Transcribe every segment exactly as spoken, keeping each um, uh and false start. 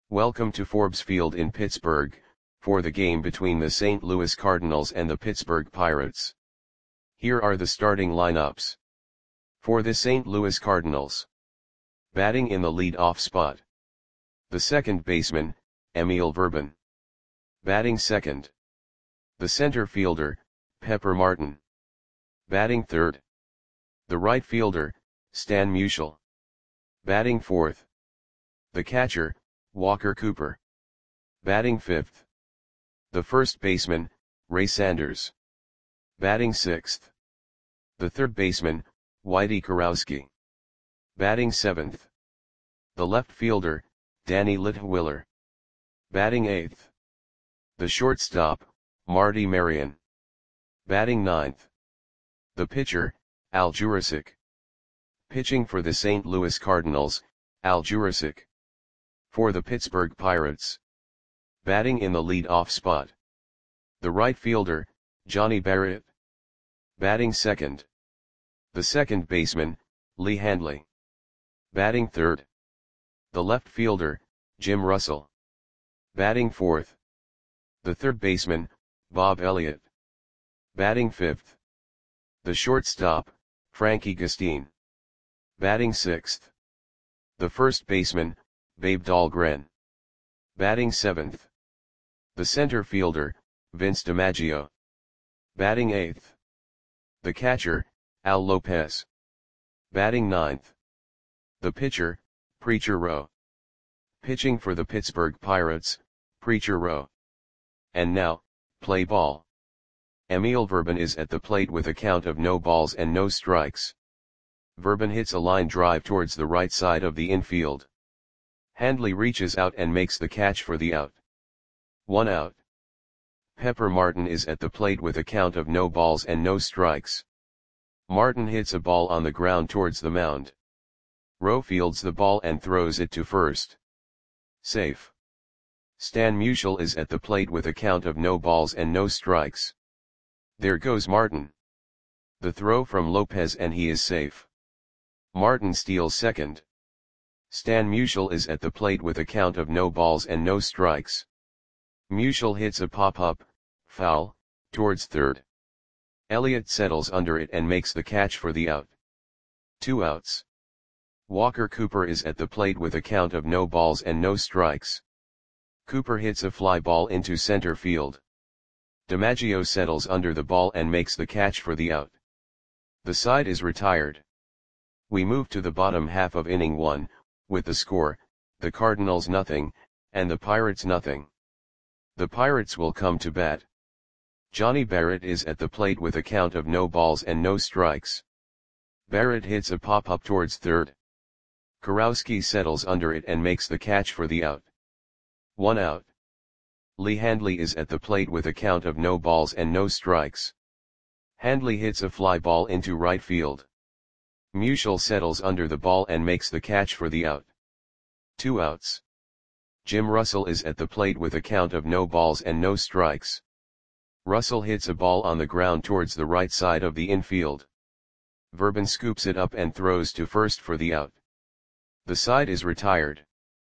Welcome to Forbes Field in Pittsburgh, for the game between the Saint Louis Cardinals and the Pittsburgh Pirates. Here are the starting lineups. For the Saint Louis Cardinals. Batting in the lead-off spot. The second baseman, Emil Verban. Batting second. The center fielder, Pepper Martin. Batting third. The right fielder, Stan Musial. Batting fourth. The catcher, Walker Cooper. Batting fifth. The first baseman, Ray Sanders. Batting sixth. The third baseman, Whitey Kurowski. Batting seventh. The left fielder, Danny Litwiler. Batting eighth. The shortstop, Marty Marion. Batting ninth. The pitcher, Al Jurasik. Pitching for the Saint Louis Cardinals, Al Jurasik. For the Pittsburgh Pirates. Batting in the lead-off spot. The right fielder, Johnny Barrett. Batting second. The second baseman, Lee Handley. Batting third. The left fielder, Jim Russell. Batting fourth. The third baseman, Bob Elliott. Batting fifth. The shortstop, Frankie Gustin. Batting sixth. The first baseman, Babe Dahlgren. Batting seventh. The center fielder, Vince DiMaggio. Batting eighth. The catcher, Al Lopez. Batting ninth. The pitcher, Preacher Rowe. Pitching for the Pittsburgh Pirates, Preacher Rowe. And now, play ball. Emil Verban is at the plate with a count of no balls and no strikes. Verban hits a line drive towards the right side of the infield. Handley reaches out and makes the catch for the out. One out. Pepper Martin is at the plate with a count of no balls and no strikes. Martin hits a ball on the ground towards the mound. Rowe fields the ball and throws it to first. Safe. Stan Musial is at the plate with a count of no balls and no strikes. There goes Martin. The throw from Lopez and he is safe. Martin steals second. Stan Musial is at the plate with a count of no balls and no strikes. Musial hits a pop-up, foul, towards third. Elliott settles under it and makes the catch for the out. Two outs. Walker Cooper is at the plate with a count of no balls and no strikes. Cooper hits a fly ball into center field. DiMaggio settles under the ball and makes the catch for the out. The side is retired. We move to the bottom half of inning one, with the score, the Cardinals nothing, and the Pirates nothing. The Pirates will come to bat. Johnny Barrett is at the plate with a count of no balls and no strikes. Barrett hits a pop-up towards third. Kurowski settles under it and makes the catch for the out. One out. Lee Handley is at the plate with a count of no balls and no strikes. Handley hits a fly ball into right field. Musial settles under the ball and makes the catch for the out. Two outs. Jim Russell is at the plate with a count of no balls and no strikes. Russell hits a ball on the ground towards the right side of the infield. Verban scoops it up and throws to first for the out. The side is retired.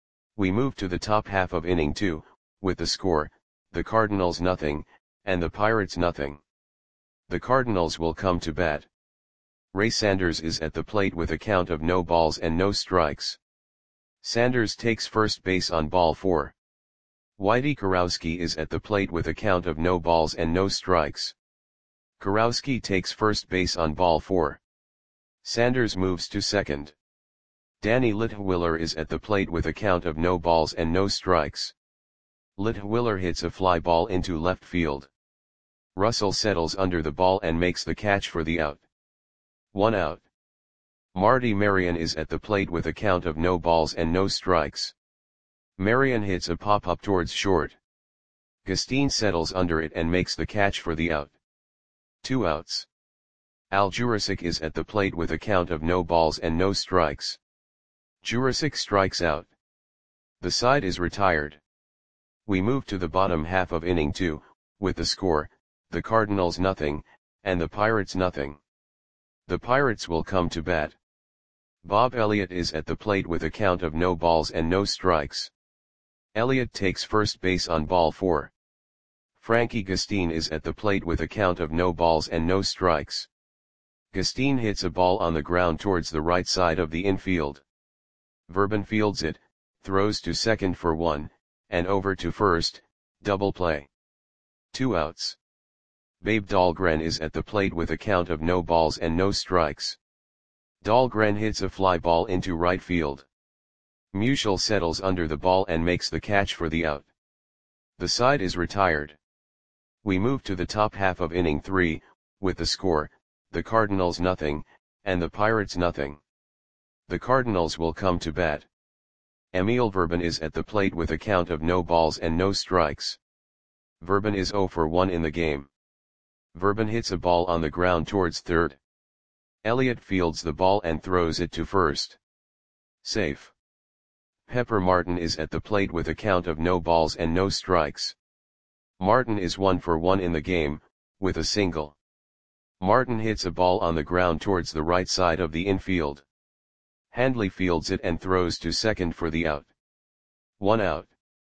We move to the top half of inning two, with the score, the Cardinals nothing, and the Pirates nothing. The Cardinals will come to bat. Ray Sanders is at the plate with a count of no balls and no strikes. Sanders takes first base on ball four. Whitey Kurowski is at the plate with a count of no balls and no strikes. Kurowski takes first base on ball four. Sanders moves to second. Danny Litwiler is at the plate with a count of no balls and no strikes. Litwiler hits a fly ball into left field. Russell settles under the ball and makes the catch for the out. One out. Marty Marion is at the plate with a count of no balls and no strikes. Marion hits a pop-up towards short. Gustin settles under it and makes the catch for the out. Two outs. Al Jurasik is at the plate with a count of no balls and no strikes. Jurasik strikes out. The side is retired. We move to the bottom half of inning two, with the score, the Cardinals nothing, and the Pirates nothing. The Pirates will come to bat. Bob Elliott is at the plate with a count of no balls and no strikes. Elliott takes first base on ball four. Frankie Gustin is at the plate with a count of no balls and no strikes. Gustin hits a ball on the ground towards the right side of the infield. Verban fields it, throws to second for one, and over to first, double play. Two outs. Babe Dahlgren is at the plate with a count of no balls and no strikes. Dahlgren hits a fly ball into right field. Musial settles under the ball and makes the catch for the out. The side is retired. We move to the top half of inning three, with the score, the Cardinals nothing, and the Pirates nothing. The Cardinals will come to bat. Emil Verban is at the plate with a count of no balls and no strikes. Verban is zero for one in the game. Verban hits a ball on the ground towards third. Elliott fields the ball and throws it to first. Safe. Pepper Martin is at the plate with a count of no balls and no strikes. Martin is one for one in the game, with a single. Martin hits a ball on the ground towards the right side of the infield. Handley fields it and throws to second for the out. One out.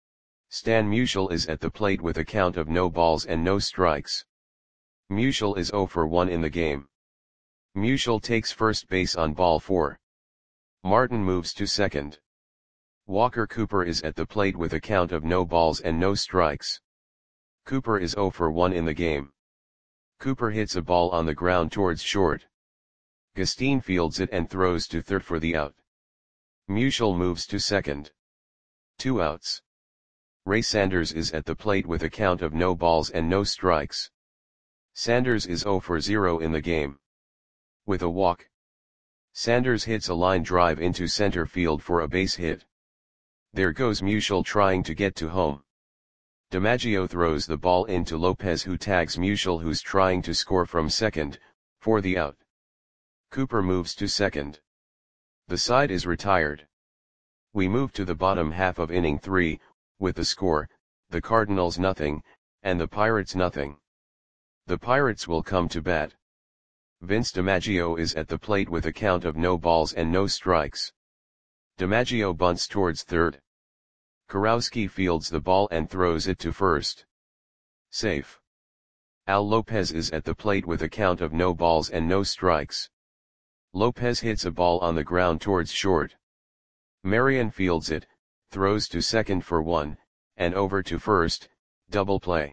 Stan Musial is at the plate with a count of no balls and no strikes. Musial is zero for one in the game. Musial takes first base on ball four. Martin moves to second. Walker Cooper is at the plate with a count of no balls and no strikes. Cooper is zero for one in the game. Cooper hits a ball on the ground towards short. Gustin fields it and throws to third for the out. Musial moves to second. Two outs. Ray Sanders is at the plate with a count of no balls and no strikes. Sanders is zero for zero in the game. With a walk. Sanders hits a line drive into center field for a base hit. There goes Musial trying to get to home. DiMaggio throws the ball into Lopez, who tags Musial, who's trying to score from second, for the out. Cooper moves to second. The side is retired. We move to the bottom half of inning three, with the score, the Cardinals nothing, and the Pirates nothing. The Pirates will come to bat. Vince DiMaggio is at the plate with a count of no balls and no strikes. DiMaggio bunts towards third. Kurowski fields the ball and throws it to first. Safe. Al Lopez is at the plate with a count of no balls and no strikes. Lopez hits a ball on the ground towards short. Marion fields it, throws to second for one, and over to first, double play.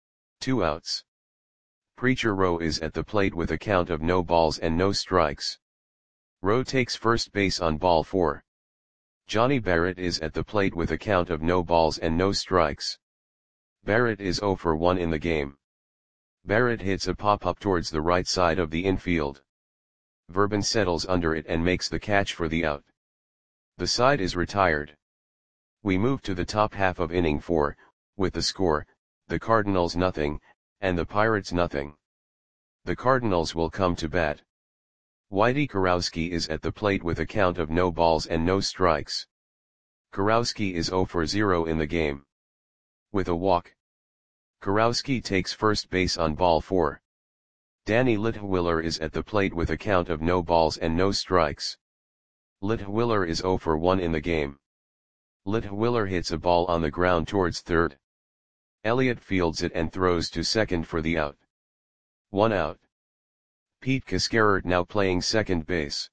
Two outs. Preacher Rowe is at the plate with a count of no balls and no strikes. Rowe takes first base on ball four. Johnny Barrett is at the plate with a count of no balls and no strikes. Barrett is zero for one in the game. Barrett hits a pop-up towards the right side of the infield. Verban settles under it and makes the catch for the out. The side is retired. We move to the top half of inning four, with the score, the Cardinals nothing, and the Pirates nothing. The Cardinals will come to bat. Whitey Kurowski is at the plate with a count of no balls and no strikes. Kurowski is zero for zero in the game. With a walk. Kurowski takes first base on ball four. Danny Litwiller is at the plate with a count of no balls and no strikes. Litwiller is zero for one in the game. Litwiller hits a ball on the ground towards third. Elliott fields it and throws to second for the out. One out. Pete Cascarert now playing second base.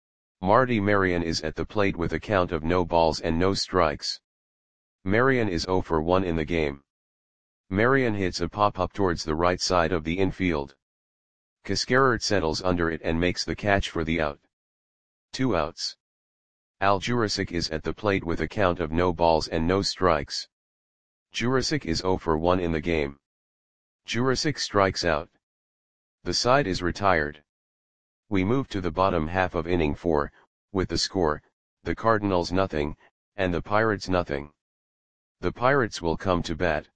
Marty Marion is at the plate with a count of no balls and no strikes. Marion is zero for one in the game. Marion hits a pop-up towards the right side of the infield. Cascarert settles under it and makes the catch for the out. Two outs. Al Jurasik is at the plate with a count of no balls and no strikes. Jurasik is zero for one in the game. Jurasik strikes out. The side is retired. We move to the bottom half of inning four, with the score, the Cardinals nothing, and the Pirates nothing. The Pirates will come to bat.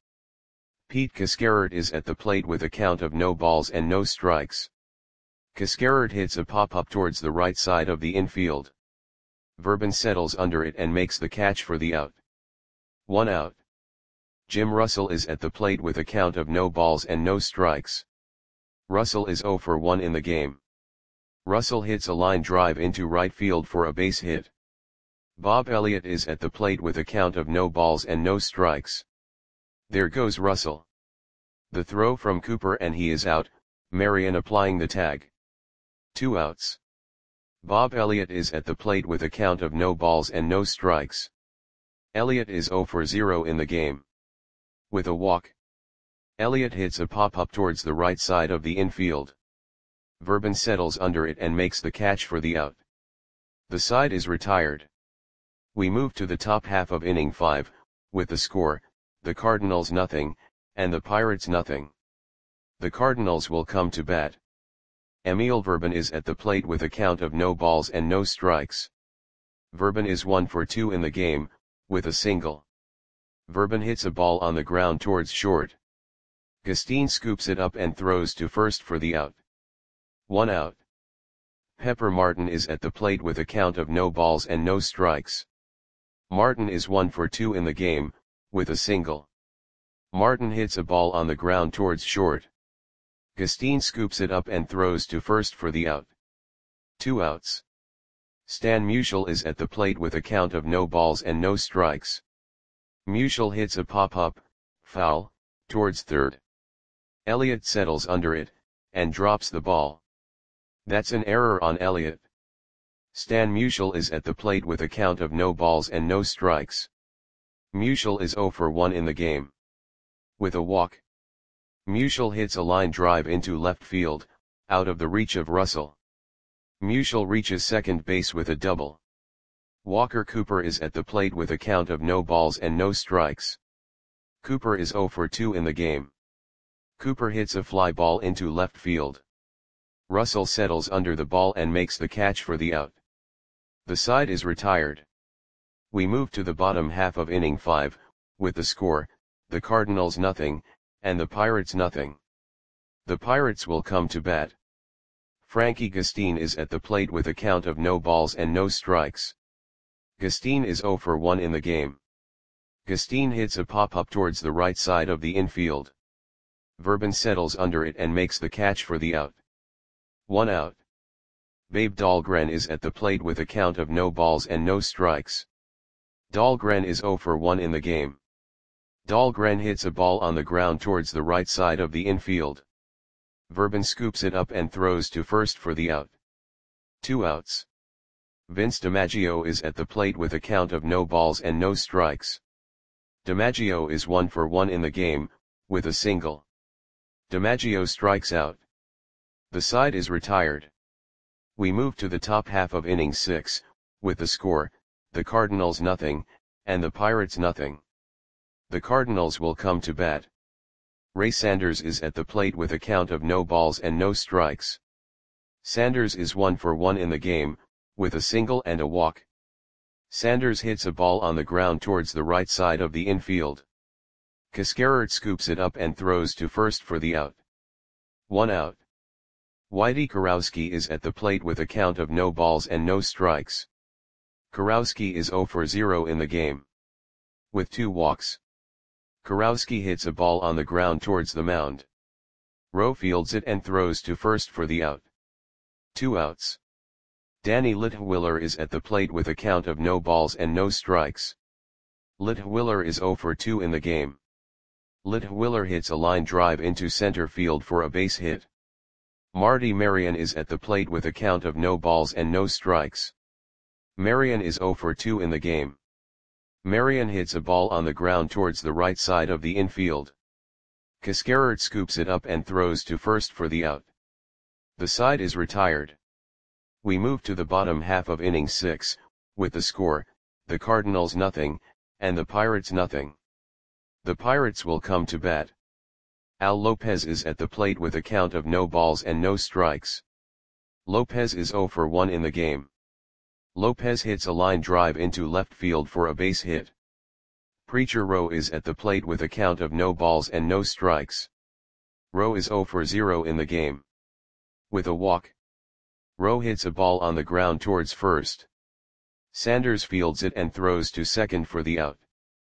Pete Cascarert is at the plate with a count of no balls and no strikes. Cascarert hits a pop-up towards the right side of the infield. Verban settles under it and makes the catch for the out. One out. Jim Russell is at the plate with a count of no balls and no strikes. Russell is zero for one in the game. Russell hits a line drive into right field for a base hit. Bob Elliott is at the plate with a count of no balls and no strikes. There goes Russell. The throw from Cooper and he is out, Marion applying the tag. Two outs. Bob Elliott is at the plate with a count of no balls and no strikes. Elliott is zero for zero in the game. With a walk. Elliott hits a pop-up towards the right side of the infield. Verban settles under it and makes the catch for the out. The side is retired. We move to the top half of inning five, with the score, the Cardinals nothing, and the Pirates nothing. The Cardinals will come to bat. Emil Verban is at the plate with a count of no balls and no strikes. Verban is one for two in the game, with a single. Verban hits a ball on the ground towards short. Gustin scoops it up and throws to first for the out. One out. Pepper Martin is at the plate with a count of no balls and no strikes. Martin is one for two in the game, with a single. Martin hits a ball on the ground towards short. Gustin scoops it up and throws to first for the out. Two outs. Stan Musial is at the plate with a count of no balls and no strikes. Musial hits a pop-up, foul, towards third. Elliott settles under it, and drops the ball. That's an error on Elliott. Stan Musial is at the plate with a count of no balls and no strikes. Musial is zero for one in the game. With a walk. Musial hits a line drive into left field, out of the reach of Russell. Musial reaches second base with a double. Walker Cooper is at the plate with a count of no balls and no strikes. Cooper is zero for two in the game. Cooper hits a fly ball into left field. Russell settles under the ball and makes the catch for the out. The side is retired. We move to the bottom half of inning five, with the score, the Cardinals nothing, and the Pirates nothing. The Pirates will come to bat. Frankie Gustin is at the plate with a count of no balls and no strikes. Gustin is zero for one in the game. Gustin hits a pop-up towards the right side of the infield. Verban settles under it and makes the catch for the out. One out. Babe Dahlgren is at the plate with a count of no balls and no strikes. Dahlgren is zero for one in the game. Dahlgren hits a ball on the ground towards the right side of the infield. Verban scoops it up and throws to first for the out. Two outs. Vince DiMaggio is at the plate with a count of no balls and no strikes. DiMaggio is one for one in the game, with a single. DiMaggio strikes out. The side is retired. We move to the top half of inning six, with the score, the Cardinals nothing, and the Pirates nothing. The Cardinals will come to bat. Ray Sanders is at the plate with a count of no balls and no strikes. Sanders is one for one in the game, with a single and a walk. Sanders hits a ball on the ground towards the right side of the infield. Cascarert scoops it up and throws to first for the out. One out. Whitey Kurowski is at the plate with a count of no balls and no strikes. Kurowski is zero for zero in the game. With two walks. Kurowski hits a ball on the ground towards the mound. Rowe fields it and throws to first for the out. Two outs. Danny Litwiller is at the plate with a count of no balls and no strikes. Litwiller is zero for two in the game. Litwiller hits a line drive into center field for a base hit. Marty Marion is at the plate with a count of no balls and no strikes. Marion is zero for two in the game. Marion hits a ball on the ground towards the right side of the infield. Cascarert scoops it up and throws to first for the out. The side is retired. We move to the bottom half of inning six, with the score, the Cardinals nothing, and the Pirates nothing. The Pirates will come to bat. Al Lopez is at the plate with a count of no balls and no strikes. Lopez is zero for one in the game. Lopez hits a line drive into left field for a base hit. Preacher Rowe is at the plate with a count of no balls and no strikes. Rowe is zero for zero in the game. With a walk. Rowe hits a ball on the ground towards first. Sanders fields it and throws to second for the out.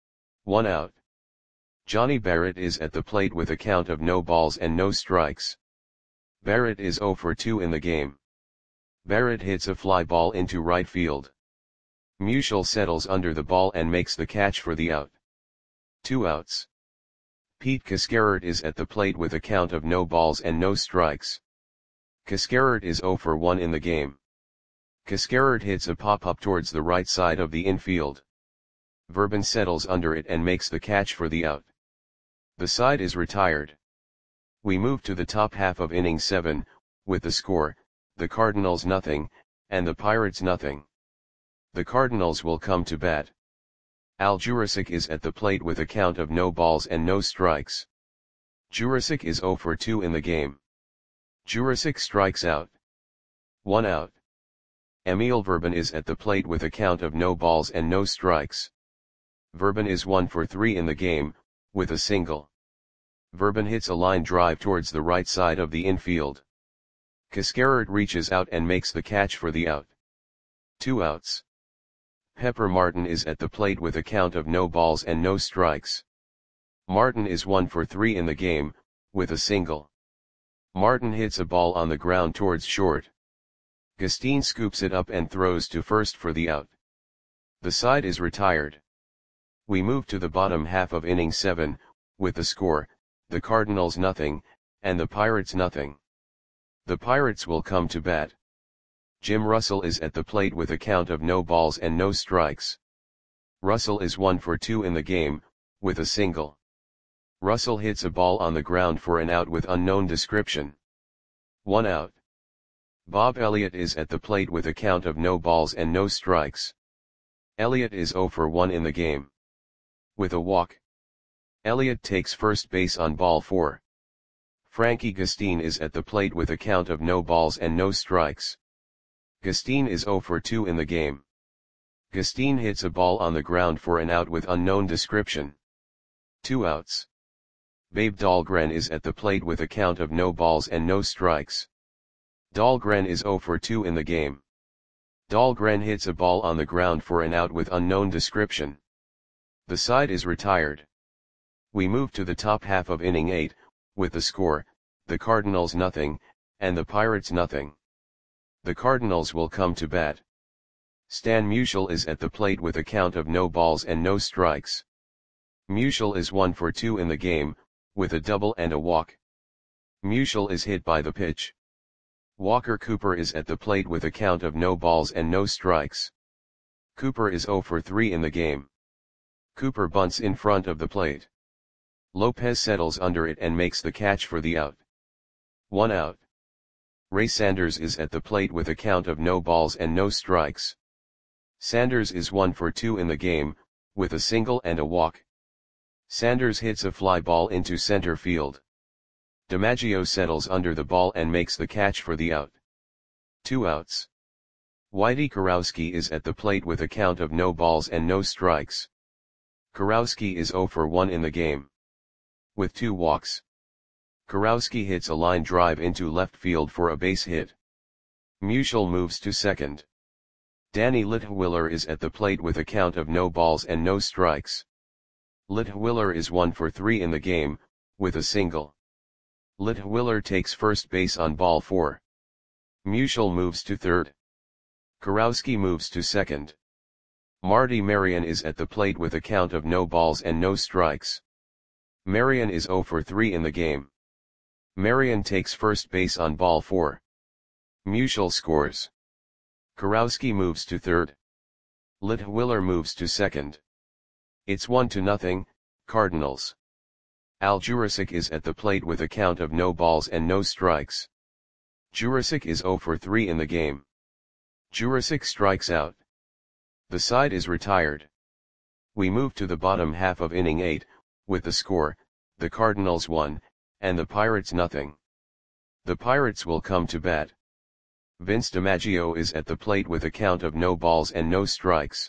One out. Johnny Barrett is at the plate with a count of no balls and no strikes. Barrett is zero for two in the game. Barrett hits a fly ball into right field. Musial settles under the ball and makes the catch for the out. Two outs. Pete Cascarert is at the plate with a count of no balls and no strikes. Cascarert is zero for one in the game. Cascarert hits a pop-up towards the right side of the infield. Verban settles under it and makes the catch for the out. The side is retired. We move to the top half of inning seven, with the score, the Cardinals nothing, and the Pirates nothing. The Cardinals will come to bat. Al Jurasik is at the plate with a count of no balls and no strikes. Jurasik is zero for two in the game. Jurasik strikes out. One out. Emil Verban is at the plate with a count of no balls and no strikes. Verban is one for three in the game, with a single. Verban hits a line drive towards the right side of the infield. Cascarert reaches out and makes the catch for the out. Two outs. Pepper Martin is at the plate with a count of no balls and no strikes. Martin is one for three in the game, with a single. Martin hits a ball on the ground towards short. Gustine scoops it up and throws to first for the out. The side is retired. We move to the bottom half of inning seven, with the score, the Cardinals nothing, and the Pirates nothing. The Pirates will come to bat. Jim Russell is at the plate with a count of no balls and no strikes. Russell is one for two in the game, with a single. Russell hits a ball on the ground for an out with unknown description. One out. Bob Elliott is at the plate with a count of no balls and no strikes. Elliott is zero for one in the game. With a walk. Elliott takes first base on ball four. Frankie Gustine is at the plate with a count of no balls and no strikes. Gustine is zero for two in the game. Gustine hits a ball on the ground for an out with unknown description. Two outs. Babe Dahlgren is at the plate with a count of no balls and no strikes. Dahlgren is zero for two in the game. Dahlgren hits a ball on the ground for an out with unknown description. The side is retired. We move to the top half of inning eight, with the score, the Cardinals nothing, and the Pirates nothing. The Cardinals will come to bat. Stan Musial is at the plate with a count of no balls and no strikes. Musial is one for two in the game, with a double and a walk. Musial is hit by the pitch. Walker Cooper is at the plate with a count of no balls and no strikes. Cooper is zero for three in the game. Cooper bunts in front of the plate. Lopez settles under it and makes the catch for the out. One out. Ray Sanders is at the plate with a count of no balls and no strikes. Sanders is one for two in the game, with a single and a walk. Sanders hits a fly ball into center field. DiMaggio settles under the ball and makes the catch for the out. Two outs. Whitey Kurowski is at the plate with a count of no balls and no strikes. Kurowski is zero for one in the game. With two walks. Kurowski hits a line drive into left field for a base hit. Musial moves to second. Danny Litwiller is at the plate with a count of no balls and no strikes. Litwiller is one for three in the game, with a single. Litwiller takes first base on ball four. Musial moves to third. Kurowski moves to second. Marty Marion is at the plate with a count of no balls and no strikes. Marion is zero for three in the game. Marion takes first base on ball four. Musial scores. Kurowski moves to third. Litwiller moves to second. It's one to nothing, Cardinals. Al Jurasik is at the plate with a count of no balls and no strikes. Jurasik is zero for three in the game. Jurasik strikes out. The side is retired. We move to the bottom half of inning eight, with the score, the Cardinals one, and the Pirates nothing. The Pirates will come to bat. Vince DiMaggio is at the plate with a count of no balls and no strikes.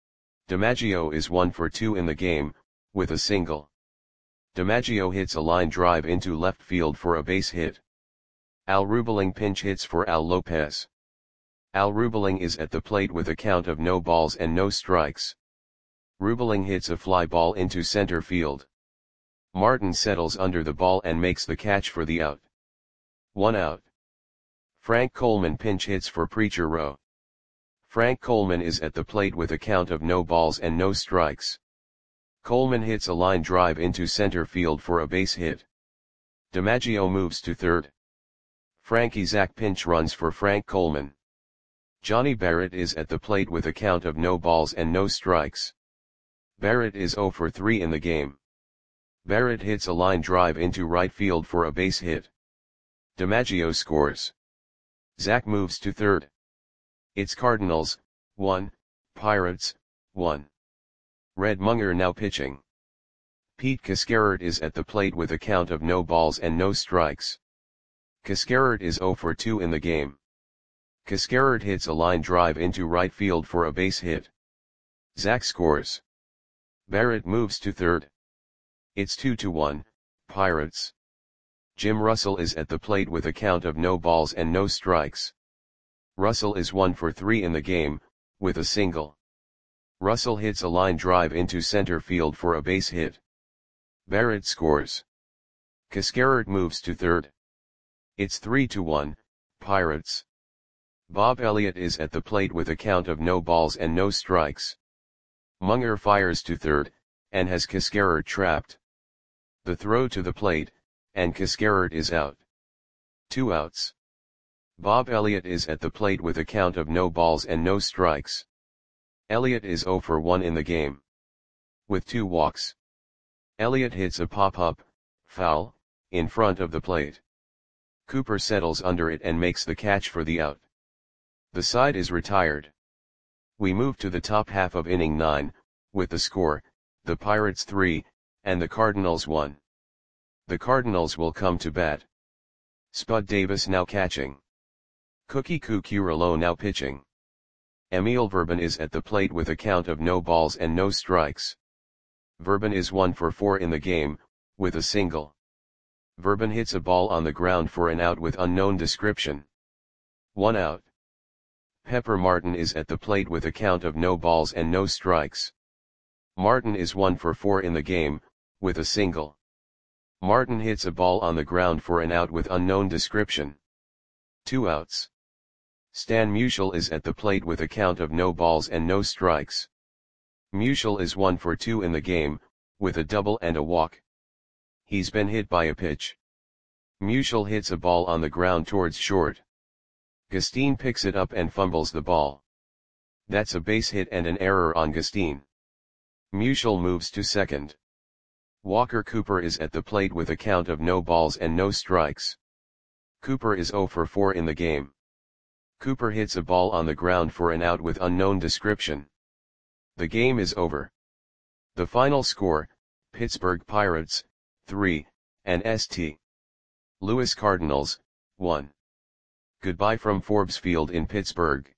DiMaggio is one for two in the game, with a single. DiMaggio hits a line drive into left field for a base hit. Al Rubeling pinch hits for Al Lopez. Al Rubeling is at the plate with a count of no balls and no strikes. Rubeling hits a fly ball into center field. Martin settles under the ball and makes the catch for the out. One out. Frank Coleman pinch hits for Preacher Row. Frank Coleman is at the plate with a count of no balls and no strikes. Coleman hits a line drive into center field for a base hit. DiMaggio moves to third. Frankie Zach pinch runs for Frank Coleman. Johnny Barrett is at the plate with a count of no balls and no strikes. Barrett is zero for three in the game. Barrett hits a line drive into right field for a base hit. DiMaggio scores. Zach moves to third. It's Cardinals, one, Pirates, one. Red Munger now pitching. Pete Cascarert is at the plate with a count of no balls and no strikes. Cascarert is zero for two in the game. Cascarert hits a line drive into right field for a base hit. Zach scores. Barrett moves to third. It's two to one, Pirates. Jim Russell is at the plate with a count of no balls and no strikes. Russell is one for three in the game, with a single. Russell hits a line drive into center field for a base hit. Barrett scores. Cascarert moves to third. It's three to one, Pirates. Bob Elliott is at the plate with a count of no balls and no strikes. Munger fires to third, and has Cascarert trapped. The throw to the plate, and Cascarert is out. Two outs. Bob Elliott is at the plate with a count of no balls and no strikes. Elliott is zero for one in the game. With two walks. Elliott hits a pop-up, foul, in front of the plate. Cooper settles under it and makes the catch for the out. The side is retired. We move to the top half of inning nine, with the score, the Pirates three, and the Cardinals one. The Cardinals will come to bat. Spud Davis now catching. Cookie Cucurullo now pitching. Emil Verban is at the plate with a count of no balls and no strikes. Verban is one for four in the game, with a single. Verban hits a ball on the ground for an out with unknown description. One out. Pepper Martin is at the plate with a count of no balls and no strikes. Martin is one for four in the game, with a single. Martin hits a ball on the ground for an out with unknown description. Two outs. Stan Musial is at the plate with a count of no balls and no strikes. Musial is one for two in the game, with a double and a walk. He's been hit by a pitch. Musial hits a ball on the ground towards short. Gustin picks it up and fumbles the ball. That's a base hit and an error on Gustin. Musial moves to second. Walker Cooper is at the plate with a count of no balls and no strikes. Cooper is zero for four in the game. Cooper hits a ball on the ground for an out with unknown description. The game is over. The final score, Pittsburgh Pirates, three, and Saint Louis Cardinals, one. Goodbye from Forbes Field in Pittsburgh.